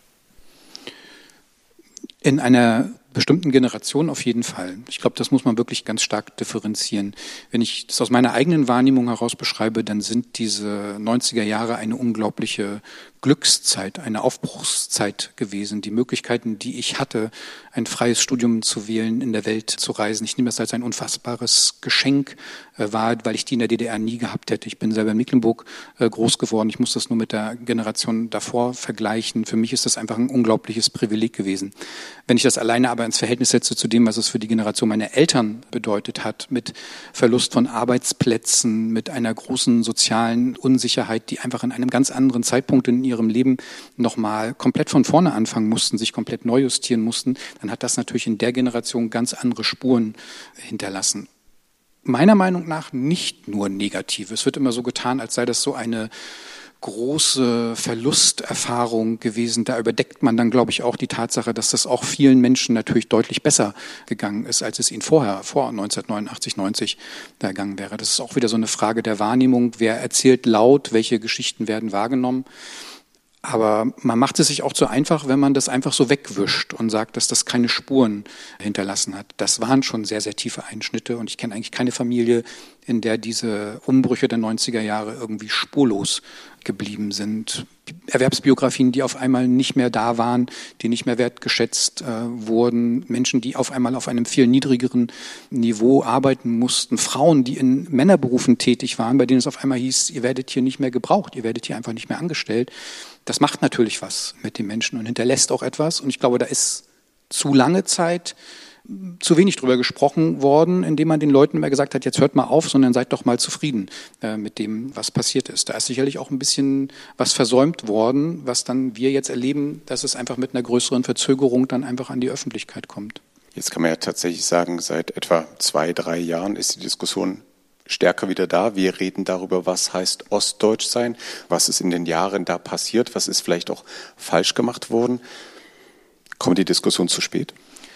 In einer bestimmten Generation auf jeden Fall. Ich glaube, das muss man wirklich ganz stark differenzieren. Wenn ich das aus meiner eigenen Wahrnehmung heraus beschreibe, dann sind diese 90er Jahre eine unglaubliche Glückszeit, eine Aufbruchszeit gewesen. Die Möglichkeiten, die ich hatte, ein freies Studium zu wählen, in der Welt zu reisen. Ich nehme das als ein unfassbares Geschenk wahr, weil ich die in der DDR nie gehabt hätte. Ich bin selber in Mecklenburg groß geworden. Ich muss das nur mit der Generation davor vergleichen. Für mich ist das einfach ein unglaubliches Privileg gewesen. Wenn ich das alleine aber ins Verhältnis setze zu dem, was es für die Generation meiner Eltern bedeutet hat, mit Verlust von Arbeitsplätzen, mit einer großen sozialen Unsicherheit, die einfach in einem ganz anderen Zeitpunkt in ihrem Leben nochmal komplett von vorne anfangen mussten, sich komplett neu justieren mussten, dann hat das natürlich in der Generation ganz andere Spuren hinterlassen. Meiner Meinung nach nicht nur negativ. Es wird immer so getan, als sei das so eine große Verlusterfahrung gewesen. Da überdeckt man dann, glaube ich, auch die Tatsache, dass das auch vielen Menschen natürlich deutlich besser gegangen ist, als es ihnen vor 1989, 90 gegangen wäre. Das ist auch wieder so eine Frage der Wahrnehmung. Wer erzählt laut, welche Geschichten werden wahrgenommen? Aber man macht es sich auch zu einfach, wenn man das einfach so wegwischt und sagt, dass das keine Spuren hinterlassen hat. Das waren schon sehr, sehr tiefe Einschnitte und ich kenne eigentlich keine Familie, in der diese Umbrüche der 90er Jahre irgendwie spurlos geblieben sind. Erwerbsbiografien, die auf einmal nicht mehr da waren, die nicht mehr wertgeschätzt wurden, Menschen, die auf einmal auf einem viel niedrigeren Niveau arbeiten mussten, Frauen, die in Männerberufen tätig waren, bei denen es auf einmal hieß, ihr werdet hier nicht mehr gebraucht, ihr werdet hier einfach nicht mehr angestellt. Das macht natürlich was mit den Menschen und hinterlässt auch etwas. Und ich glaube, da ist zu lange Zeit zu wenig drüber gesprochen worden, indem man den Leuten immer gesagt hat, jetzt hört mal auf, sondern seid doch mal zufrieden mit dem, was passiert ist. Da ist sicherlich auch ein bisschen was versäumt worden, was dann wir jetzt erleben, dass es einfach mit einer größeren Verzögerung dann einfach an die Öffentlichkeit kommt. Jetzt kann man ja tatsächlich sagen, seit etwa 2-3 Jahren ist die Diskussion stärker wieder da. Wir reden darüber, was heißt Ostdeutsch sein, was ist in den Jahren da passiert, was ist vielleicht auch falsch gemacht worden. Kommt die Diskussion zu spät?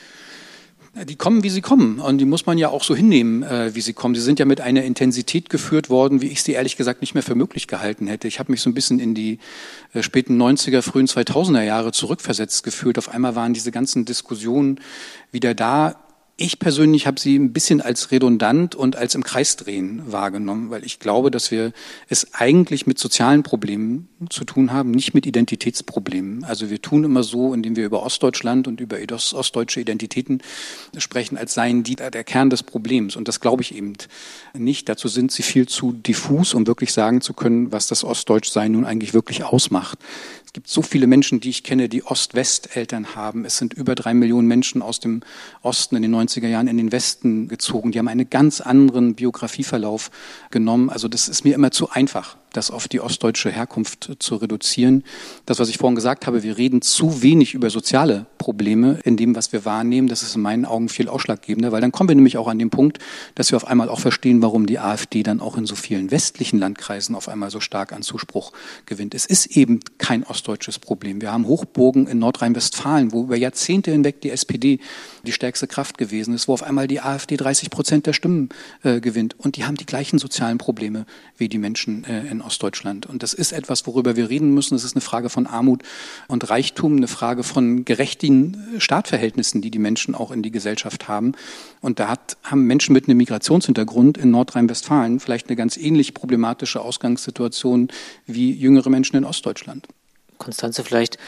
Die kommen, wie sie kommen. Und die muss man ja auch so hinnehmen, wie sie kommen. Sie sind ja mit einer Intensität geführt worden, wie ich sie ehrlich gesagt nicht mehr für möglich gehalten hätte. Ich habe mich so ein bisschen in die späten 90er, frühen 2000er Jahre zurückversetzt gefühlt. Auf einmal waren diese ganzen Diskussionen wieder da. Ich persönlich habe sie ein bisschen als redundant und als im Kreisdrehen wahrgenommen, weil ich glaube, dass wir es eigentlich mit sozialen Problemen zu tun haben, nicht mit Identitätsproblemen. Also wir tun immer so, indem wir über Ostdeutschland und über ostdeutsche Identitäten sprechen, als seien die der Kern des Problems. Und das glaube ich eben nicht. Dazu sind sie viel zu diffus, um wirklich sagen zu können, was das Ostdeutschsein nun eigentlich wirklich ausmacht. Es gibt so viele Menschen, die ich kenne, die Ost-West-Eltern haben. Es sind über 3 Millionen Menschen aus dem Osten in den 90er Jahren in den Westen gezogen. Die haben einen ganz anderen Biografieverlauf genommen. Also das ist mir immer zu einfach, das auf die ostdeutsche Herkunft zu reduzieren. Das, was ich vorhin gesagt habe, wir reden zu wenig über soziale Probleme in dem, was wir wahrnehmen. Das ist in meinen Augen viel ausschlaggebender, weil dann kommen wir nämlich auch an den Punkt, dass wir auf einmal auch verstehen, warum die AfD dann auch in so vielen westlichen Landkreisen auf einmal so stark an Zuspruch gewinnt. Es ist eben kein ostdeutsches Problem. Wir haben Hochburgen in Nordrhein-Westfalen, wo über Jahrzehnte hinweg die SPD die stärkste Kraft gewesen ist, wo auf einmal die AfD 30% der Stimmen gewinnt. Und die haben die gleichen sozialen Probleme wie die Menschen in Ostdeutschland. Und das ist etwas, worüber wir reden müssen. Es ist eine Frage von Armut und Reichtum, eine Frage von gerechten Startverhältnissen, die die Menschen auch in die Gesellschaft haben. Und da haben Menschen mit einem Migrationshintergrund in Nordrhein-Westfalen vielleicht eine ganz ähnlich problematische Ausgangssituation wie jüngere Menschen in Ostdeutschland. Constanze, vielleicht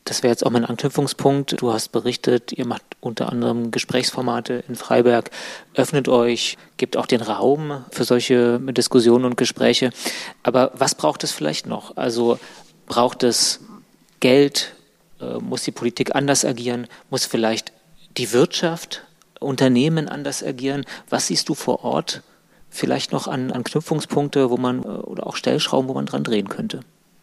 Das wäre jetzt auch mein Anknüpfungspunkt. Du hast berichtet, ihr macht unter anderem Gesprächsformate in Freiberg, öffnet euch, gebt auch den Raum für solche Diskussionen und Gespräche. Aber was braucht es vielleicht noch? Also braucht es Geld? Muss die Politik anders agieren? Muss vielleicht die Wirtschaft, Unternehmen anders agieren? Was siehst du vor Ort vielleicht noch an Knüpfungspunkte, wo man oder auch Stellschrauben, wo man dran drehen könnte?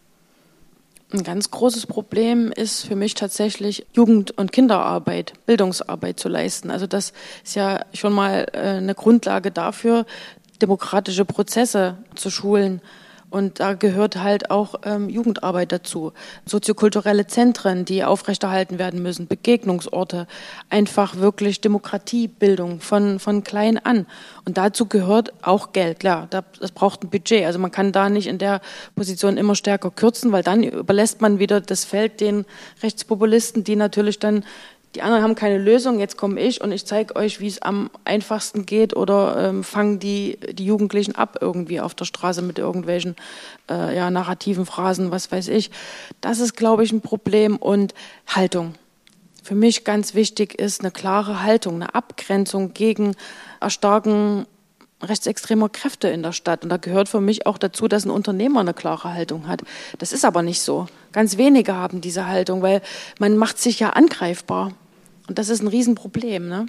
Ein ganz großes Problem ist für mich tatsächlich Jugend- und Kinderarbeit, Bildungsarbeit zu leisten. Also das ist ja schon mal eine Grundlage dafür, demokratische Prozesse zu schulen. Und da gehört halt auch Jugendarbeit dazu. Soziokulturelle Zentren, die aufrechterhalten werden müssen, Begegnungsorte, einfach wirklich Demokratiebildung von klein an. Und dazu gehört auch Geld, klar, das braucht ein Budget. Also man kann da nicht in der Position immer stärker kürzen, weil dann überlässt man wieder das Feld den Rechtspopulisten, die natürlich dann, die anderen haben keine Lösung, jetzt komme ich und ich zeige euch, wie es am einfachsten geht oder fangen die Jugendlichen ab irgendwie auf der Straße mit irgendwelchen narrativen Phrasen, was weiß ich. Das ist, glaube ich, ein Problem. Und Haltung. Für mich ganz wichtig ist eine klare Haltung, eine Abgrenzung gegen Erstarken rechtsextremer Kräfte in der Stadt. Und da gehört für mich auch dazu, dass ein Unternehmer eine klare Haltung hat. Das ist aber nicht so. Ganz wenige haben diese Haltung, weil man macht sich ja angreifbar. Und das ist ein Riesenproblem. Ne?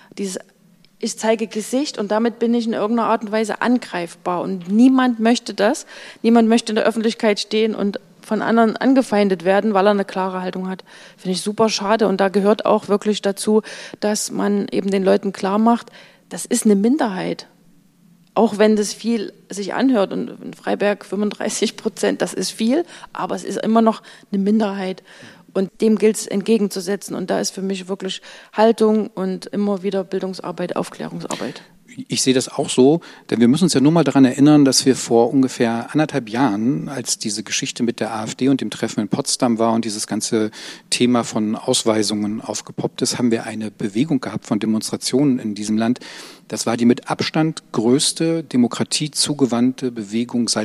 Ich zeige Gesicht und damit bin ich in irgendeiner Art und Weise angreifbar. Und niemand möchte das. Niemand möchte in der Öffentlichkeit stehen und von anderen angefeindet werden, weil er eine klare Haltung hat. Finde ich super schade. Und da gehört auch wirklich dazu, dass man eben den Leuten klar macht, das ist eine Minderheit. Auch wenn das viel sich anhört und in Freiberg 35%, das ist viel, aber es ist immer noch eine Minderheit und dem gilt es entgegenzusetzen und da ist für mich wirklich Haltung und immer wieder Bildungsarbeit, Aufklärungsarbeit. Ich sehe das auch so, denn wir müssen uns ja nur mal daran erinnern, dass wir vor ungefähr 1,5 Jahren, als diese Geschichte mit der AfD und dem Treffen in Potsdam war und dieses ganze Thema von Ausweisungen aufgepoppt ist, haben wir eine Bewegung gehabt von Demonstrationen in diesem Land. Das war die mit Abstand größte demokratiezugewandte Bewegung seit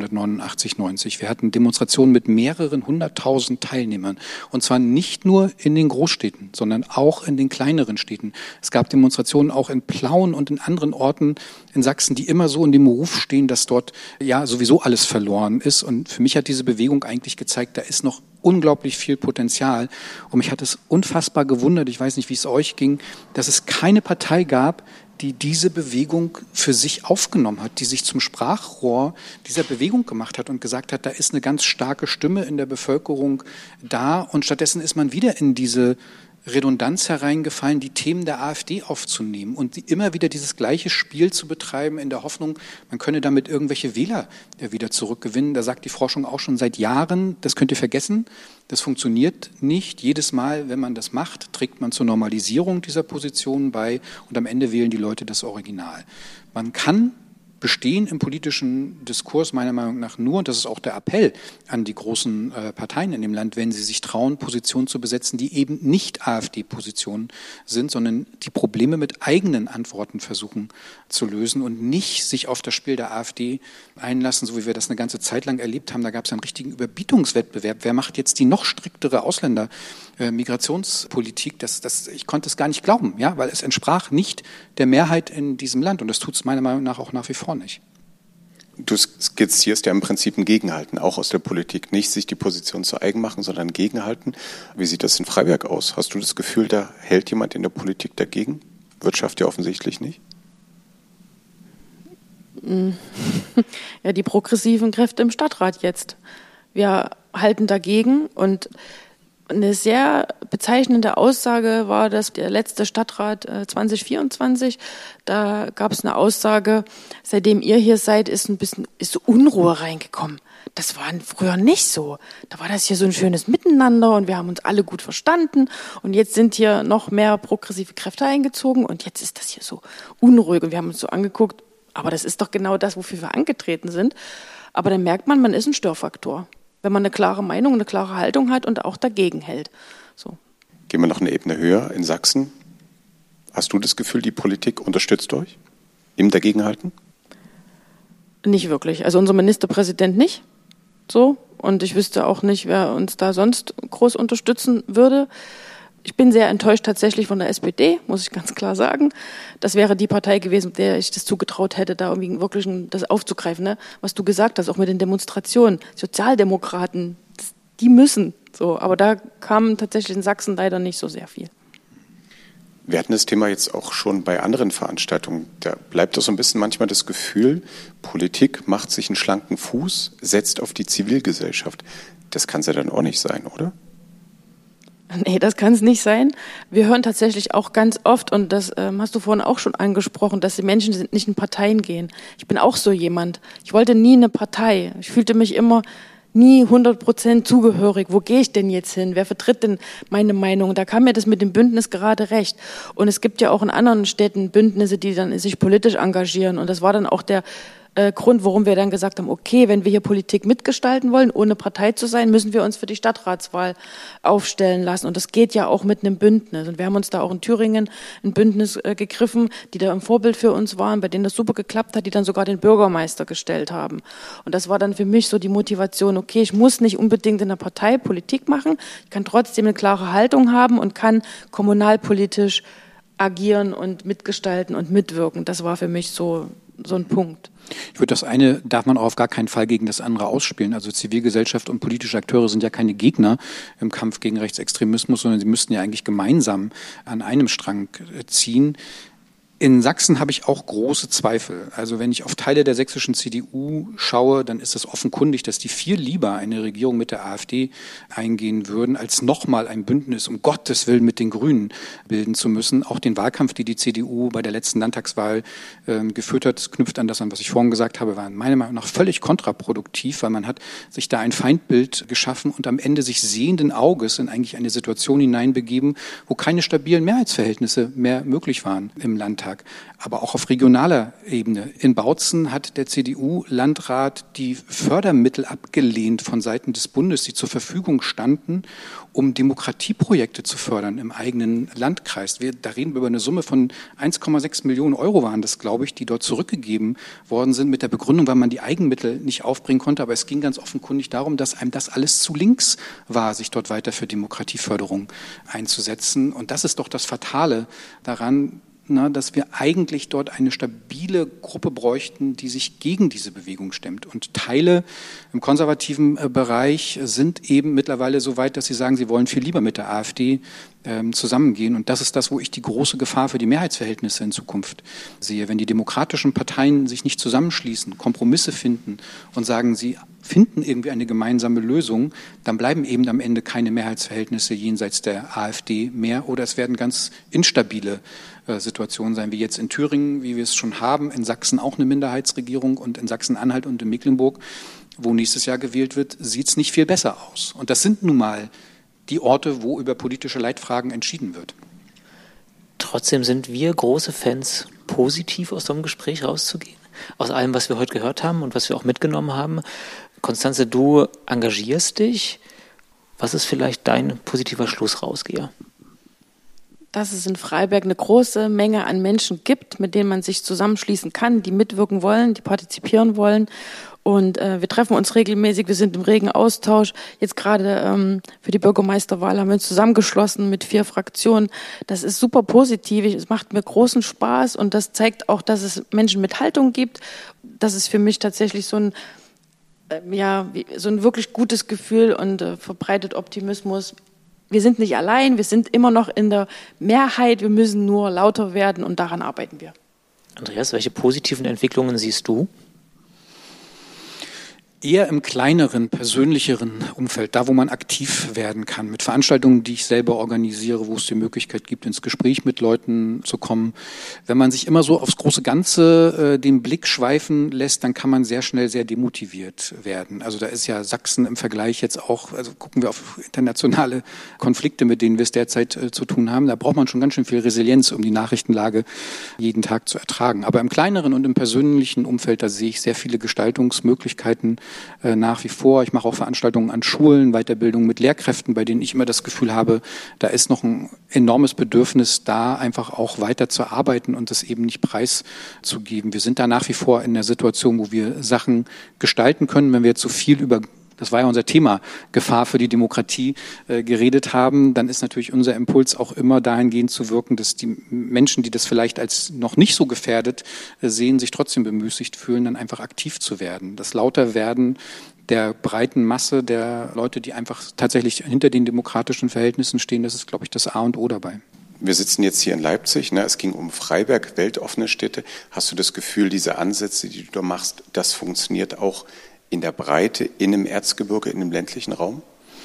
1989, 90. Wir hatten Demonstrationen mit mehreren 100.000 Teilnehmern. Und zwar nicht nur in den Großstädten, sondern auch in den kleineren Städten. Es gab Demonstrationen auch in Plauen und in anderen Orten in Sachsen, die immer so in dem Ruf stehen, dass dort ja sowieso alles verloren ist. Und für mich hat diese Bewegung eigentlich gezeigt, da ist noch unglaublich viel Potenzial. Und mich hat es unfassbar gewundert, ich weiß nicht, wie es euch ging, dass es keine Partei gab, die diese Bewegung für sich aufgenommen hat, die sich zum Sprachrohr dieser Bewegung gemacht hat und gesagt hat, da ist eine ganz starke Stimme in der Bevölkerung da und stattdessen ist man wieder in diese Redundanz hereingefallen, die Themen der AfD aufzunehmen und immer wieder dieses gleiche Spiel zu betreiben in der Hoffnung, man könne damit irgendwelche Wähler wieder zurückgewinnen. Da sagt die Forschung auch schon seit Jahren, das könnt ihr vergessen, das funktioniert nicht. Jedes Mal, wenn man das macht, trägt man zur Normalisierung dieser Positionen bei und am Ende wählen die Leute das Original. Man kann bestehen im politischen Diskurs meiner Meinung nach nur, und das ist auch der Appell an die großen Parteien in dem Land, wenn sie sich trauen, Positionen zu besetzen, die eben nicht AfD-Positionen sind, sondern die Probleme mit eigenen Antworten versuchen zu lösen und nicht sich auf das Spiel der AfD einlassen, so wie wir das eine ganze Zeit lang erlebt haben. Da gab es einen richtigen Überbietungswettbewerb. Wer macht jetzt die noch striktere Migrationspolitik? Ich konnte es gar nicht glauben, ja, weil es entsprach nicht der Mehrheit in diesem Land und das tut es meiner Meinung nach auch nach wie vor nicht. Du skizzierst ja im Prinzip ein Gegenhalten, auch aus der Politik. Nicht sich die Position zu eigen machen, sondern Gegenhalten. Wie sieht das in Freiberg aus? Hast du das Gefühl, da hält jemand in der Politik dagegen? Wirtschaft ja offensichtlich nicht. Ja, die progressiven Kräfte im Stadtrat jetzt. Wir halten dagegen und eine sehr bezeichnende Aussage war, dass der letzte Stadtrat 2024, da gab es eine Aussage, seitdem ihr hier seid, ist so Unruhe reingekommen. Das war früher nicht so. Da war das hier so ein schönes Miteinander und wir haben uns alle gut verstanden und jetzt sind hier noch mehr progressive Kräfte eingezogen und jetzt ist das hier so unruhig und wir haben uns so angeguckt, aber das ist doch genau das, wofür wir angetreten sind. Aber dann merkt man ist ein Störfaktor. Wenn man eine klare Meinung, eine klare Haltung hat und auch dagegen hält. So. Gehen wir noch eine Ebene höher in Sachsen. Hast du das Gefühl, die Politik unterstützt euch im Dagegenhalten? Nicht wirklich. Also unser Ministerpräsident nicht. So. Und ich wüsste auch nicht, wer uns da sonst groß unterstützen würde. Ich bin sehr enttäuscht tatsächlich von der SPD, muss ich ganz klar sagen. Das wäre die Partei gewesen, der ich das zugetraut hätte, da irgendwie wirklich das aufzugreifen. Ne? Was du gesagt hast, auch mit den Demonstrationen. Sozialdemokraten, die müssen. So. Aber da kam tatsächlich in Sachsen leider nicht so sehr viel. Wir hatten das Thema jetzt auch schon bei anderen Veranstaltungen. Da bleibt doch so ein bisschen manchmal das Gefühl, Politik macht sich einen schlanken Fuß, setzt auf die Zivilgesellschaft. Das kann es ja dann auch nicht sein, oder? Nee, das kann es nicht sein. Wir hören tatsächlich auch ganz oft, und das hast du vorhin auch schon angesprochen, dass die Menschen nicht in Parteien gehen. Ich bin auch so jemand. Ich wollte nie eine Partei. Ich fühlte mich immer nie 100% zugehörig. Wo gehe ich denn jetzt hin? Wer vertritt denn meine Meinung? Da kam mir das mit dem Bündnis gerade recht. Und es gibt ja auch in anderen Städten Bündnisse, die dann sich politisch engagieren. Und das war dann auch der Grund, warum wir dann gesagt haben, okay, wenn wir hier Politik mitgestalten wollen, ohne Partei zu sein, müssen wir uns für die Stadtratswahl aufstellen lassen. Und das geht ja auch mit einem Bündnis. Und wir haben uns da auch in Thüringen ein Bündnis gegriffen, die da ein Vorbild für uns waren, bei denen das super geklappt hat, die dann sogar den Bürgermeister gestellt haben. Und das war dann für mich so die Motivation, okay, ich muss nicht unbedingt in der Partei Politik machen, ich kann trotzdem eine klare Haltung haben und kann kommunalpolitisch agieren und mitgestalten und mitwirken. Das war für mich so ein Punkt. Ich würde das eine, darf man auch auf gar keinen Fall gegen das andere ausspielen. Also Zivilgesellschaft und politische Akteure sind ja keine Gegner im Kampf gegen Rechtsextremismus, sondern sie müssten ja eigentlich gemeinsam an einem Strang ziehen. In Sachsen habe ich auch große Zweifel. Also wenn ich auf Teile der sächsischen CDU schaue, dann ist es offenkundig, dass die viel lieber eine Regierung mit der AfD eingehen würden, als nochmal ein Bündnis um Gottes Willen mit den Grünen bilden zu müssen. Auch den Wahlkampf, die CDU bei der letzten Landtagswahl geführt hat, knüpft an das an, was ich vorhin gesagt habe, war meiner Meinung nach völlig kontraproduktiv, weil man hat sich da ein Feindbild geschaffen und am Ende sich sehenden Auges in eigentlich eine Situation hineinbegeben, wo keine stabilen Mehrheitsverhältnisse mehr möglich waren im Landtag. Aber auch auf regionaler Ebene. In Bautzen hat der CDU-Landrat die Fördermittel abgelehnt von Seiten des Bundes, die zur Verfügung standen, um Demokratieprojekte zu fördern im eigenen Landkreis. Da reden wir über eine Summe von 1,6 Millionen Euro waren das, glaube ich, die dort zurückgegeben worden sind mit der Begründung, weil man die Eigenmittel nicht aufbringen konnte. Aber es ging ganz offenkundig darum, dass einem das alles zu links war, sich dort weiter für Demokratieförderung einzusetzen. Und das ist doch das Fatale daran, dass wir eigentlich dort eine stabile Gruppe bräuchten, die sich gegen diese Bewegung stemmt. Und Teile im konservativen Bereich sind eben mittlerweile so weit, dass sie sagen, sie wollen viel lieber mit der AfD zusammengehen. Und das ist das, wo ich die große Gefahr für die Mehrheitsverhältnisse in Zukunft sehe. Wenn die demokratischen Parteien sich nicht zusammenschließen, Kompromisse finden und sagen, sie finden irgendwie eine gemeinsame Lösung, dann bleiben eben am Ende keine Mehrheitsverhältnisse jenseits der AfD mehr oder es werden ganz instabile Situationen sein, wie jetzt in Thüringen, wie wir es schon haben, in Sachsen auch eine Minderheitsregierung und in Sachsen-Anhalt und in Mecklenburg, wo nächstes Jahr gewählt wird, sieht es nicht viel besser aus. Und das sind nun mal die Orte, wo über politische Leitfragen entschieden wird. Trotzdem sind wir große Fans, positiv aus so einem Gespräch rauszugehen. Aus allem, was wir heute gehört haben und was wir auch mitgenommen haben. Konstanze, du engagierst dich. Was ist vielleicht dein positiver Schlussrausgeher? Dass es in Freiberg eine große Menge an Menschen gibt, mit denen man sich zusammenschließen kann, die mitwirken wollen, die partizipieren wollen. Und wir treffen uns regelmäßig, wir sind im regen Austausch. Jetzt gerade für die Bürgermeisterwahl haben wir uns zusammengeschlossen mit 4 Fraktionen. Das ist super positiv, es macht mir großen Spaß und das zeigt auch, dass es Menschen mit Haltung gibt. Das ist für mich tatsächlich so ein wirklich gutes Gefühl und verbreitet Optimismus. Wir sind nicht allein, wir sind immer noch in der Mehrheit, wir müssen nur lauter werden und daran arbeiten wir. Andreas, welche positiven Entwicklungen siehst du? Eher im kleineren, persönlicheren Umfeld, da wo man aktiv werden kann, mit Veranstaltungen, die ich selber organisiere, wo es die Möglichkeit gibt, ins Gespräch mit Leuten zu kommen. Wenn man sich immer so aufs große Ganze den Blick schweifen lässt, dann kann man sehr schnell sehr demotiviert werden. Also da ist ja Sachsen im Vergleich jetzt auch, also gucken wir auf internationale Konflikte, mit denen wir es derzeit zu tun haben, da braucht man schon ganz schön viel Resilienz, um die Nachrichtenlage jeden Tag zu ertragen. Aber im kleineren und im persönlichen Umfeld, da sehe ich sehr viele Gestaltungsmöglichkeiten nach wie vor. Ich mache auch Veranstaltungen an Schulen, Weiterbildung mit Lehrkräften, bei denen ich immer das Gefühl habe, da ist noch ein enormes Bedürfnis da, einfach auch weiter zu arbeiten und das eben nicht preiszugeben. Wir sind da nach wie vor in der Situation, wo wir Sachen gestalten können. Wenn wir jetzt so viel über das war ja unser Thema, Gefahr für die Demokratie, geredet haben, dann ist natürlich unser Impuls auch immer dahingehend zu wirken, dass die Menschen, die das vielleicht als noch nicht so gefährdet sehen, sich trotzdem bemüßigt fühlen, dann einfach aktiv zu werden. Das Lauterwerden der breiten Masse der Leute, die einfach tatsächlich hinter den demokratischen Verhältnissen stehen, das ist, glaube ich, das A und O dabei. Wir sitzen jetzt hier in Leipzig, es ging um Freiberg, weltoffene Städte. Hast du das Gefühl, diese Ansätze, die du da machst, das funktioniert auch in der Breite, in einem Erzgebirge, in einem ländlichen Raum?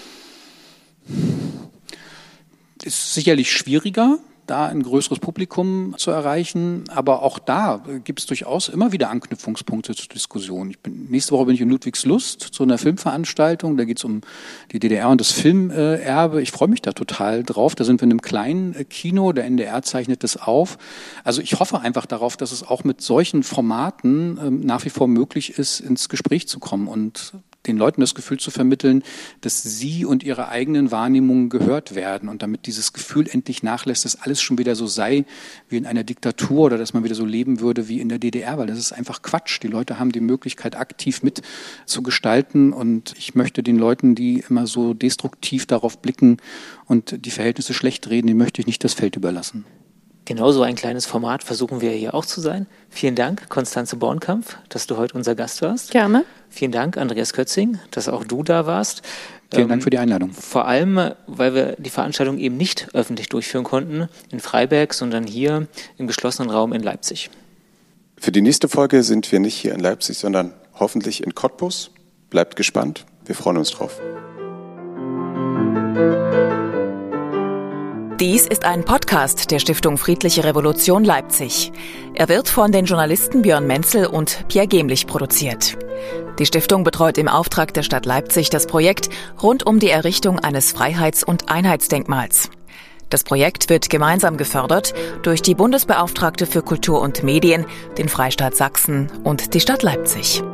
Ist sicherlich schwieriger, da ein größeres Publikum zu erreichen. Aber auch da gibt es durchaus immer wieder Anknüpfungspunkte zur Diskussion. Nächste Woche bin ich in Ludwigslust zu einer Filmveranstaltung. Da geht es um die DDR und das Filmerbe. Ich freue mich da total drauf. Da sind wir in einem kleinen Kino. Der NDR zeichnet das auf. Also ich hoffe einfach darauf, dass es auch mit solchen Formaten nach wie vor möglich ist, ins Gespräch zu kommen und den Leuten das Gefühl zu vermitteln, dass sie und ihre eigenen Wahrnehmungen gehört werden und damit dieses Gefühl endlich nachlässt, dass alles schon wieder so sei wie in einer Diktatur oder dass man wieder so leben würde wie in der DDR, weil das ist einfach Quatsch. Die Leute haben die Möglichkeit, aktiv mitzugestalten und ich möchte den Leuten, die immer so destruktiv darauf blicken und die Verhältnisse schlecht reden, denen möchte ich nicht das Feld überlassen. Genauso ein kleines Format versuchen wir hier auch zu sein. Vielen Dank, Constanze Bornkampf, dass du heute unser Gast warst. Gerne. Vielen Dank, Andreas Kötzing, dass auch du da warst. Vielen Dank für die Einladung. Vor allem, weil wir die Veranstaltung eben nicht öffentlich durchführen konnten in Freiberg, sondern hier im geschlossenen Raum in Leipzig. Für die nächste Folge sind wir nicht hier in Leipzig, sondern hoffentlich in Cottbus. Bleibt gespannt, wir freuen uns drauf. Dies ist ein Podcast der Stiftung Friedliche Revolution Leipzig. Er wird von den Journalisten Björn Menzel und Pierre Gemlich produziert. Die Stiftung betreut im Auftrag der Stadt Leipzig das Projekt rund um die Errichtung eines Freiheits- und Einheitsdenkmals. Das Projekt wird gemeinsam gefördert durch die Bundesbeauftragte für Kultur und Medien, den Freistaat Sachsen und die Stadt Leipzig.